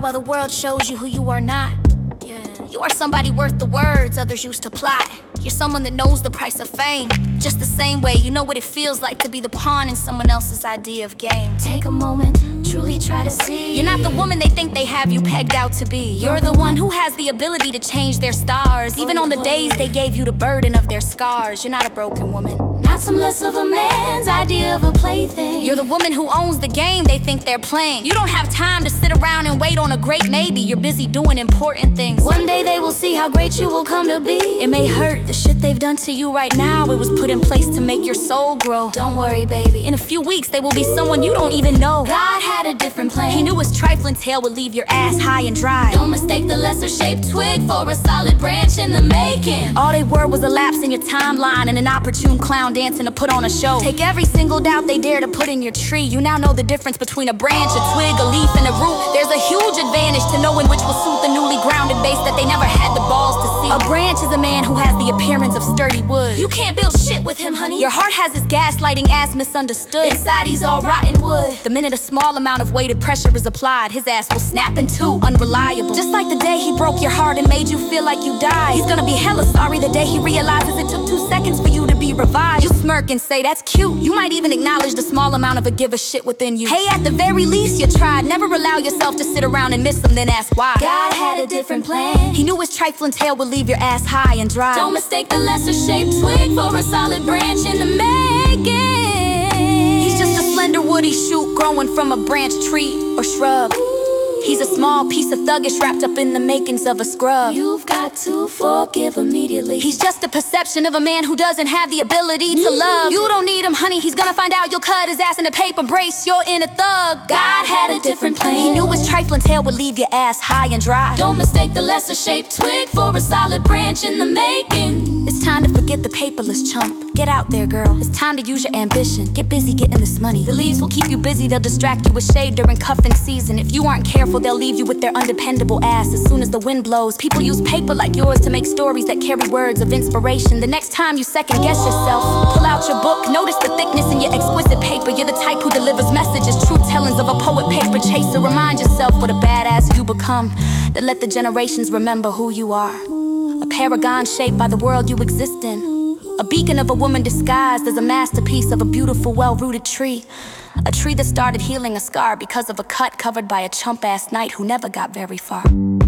while the world shows you who you are not. You are somebody worth the words others used to plot. You're someone that knows the price of fame, just the same way you know what it feels like to be the pawn in someone else's idea of game. Take a moment, truly try to see. You're not the woman they think they have you pegged out to be. You're the one who has the ability to change their stars, even on the days they gave you the burden of their scars. You're not a broken woman, not some less of a man's idea of a plaything. You're the woman who owns the game they think they're playing. You don't have time to sit around and wait on a great maybe. You're busy doing important things. One day they will see how great you will come to be. It may hurt, the shit they've done to you right now, it was put in place to make your soul grow. Don't worry, baby, in a few weeks they will be someone you don't even know. God had a different plan. He knew his trifling tale would leave your ass high and dry. Don't mistake the lesser shaped twig for a solid branch in the making. All they were was a lapse in your timeline and an opportune clown dancing to put on a show. Take every single doubt they dare to put in your tree. You now know the difference between a branch, a twig, a leaf, and a root. There's a huge advantage to knowing which will suit the newly grounded base that they never had the balls to see. A branch is a man who has the appearance of sturdy wood. You can't build shit with him, honey. Your heart has his gaslighting ass misunderstood. Inside he's all rotten wood. The minute a small amount of weighted pressure is applied, his ass will snap in two, unreliable. Just like the day he broke your heart and made you feel like you died. He's gonna be hella sorry the day he realizes it took 2 seconds for you to be revived. You smirk and say that's cute. You might even acknowledge the small amount of a give a shit within you. Hey, at the very least you tried. Never allow yourself to sit around and miss him, then ask why. God had a different plan. He knew his trifling tale would leave your ass high and dry. Don't mistake the lesser shaped twig for a solid branch in the making. He's just a slender woody shoot growing from a branch, tree, or shrub. He's a small piece of thuggish wrapped up in the makings of a scrub. You've got to forgive immediately. He's just a perception of a man who doesn't have the ability to love. You don't need him, honey, he's gonna find out you'll cut his ass in a paper brace. You're in a thug. God had a different plan. He knew his trifling tale would leave your ass high and dry. Don't mistake the lesser shaped twig for a solid branch in the making. It's time to forget the paperless chump. Get out there, girl. It's time to use your ambition. Get busy getting this money. The leaves will keep you busy, they'll distract you with shade during cuffing season. If you aren't careful, they'll leave you with their undependable ass as soon as the wind blows. People use paper like yours to make stories that carry words of inspiration. The next time you second guess yourself, pull out your book, notice the thickness in your exquisite paper. You're the type who delivers messages, truth tellings of a poet, paper chaser. Remind yourself what a badass you become, that let the generations remember who you are. A paragon shaped by the world you exist in. A beacon of a woman disguised as a masterpiece of a beautiful, well-rooted tree. A tree that started healing a scar because of a cut covered by a chump-ass knight who never got very far.